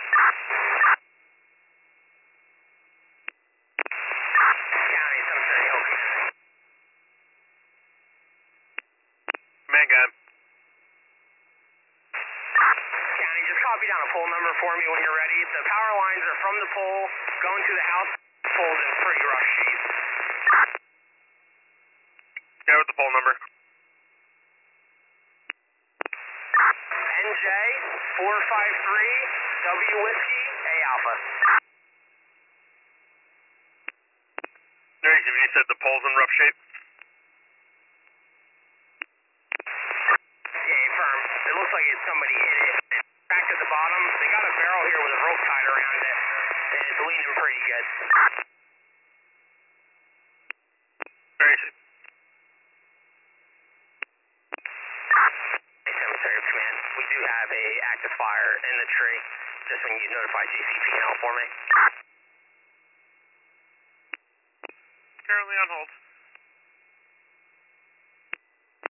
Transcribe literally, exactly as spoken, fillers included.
County, Cemetery Hill Command. Man, gun. County, just copy down a pole number for me when you're ready. The power lines are from the pole, going to the house. Pole's in pretty rough shape. Yeah, with the pole number. N J four five three W Whiskey A Alpha. Derek, you said the pole's in rough shape? Yeah, firm. It looks like it's somebody hit it. It's cracked at the bottom. They got a barrel here with a rope tied around it, and it's leaning pretty good. Derek. Hey, Cemetery Command. We do have a active fire in the tree. Just when you notify G C P L for me. Currently on hold.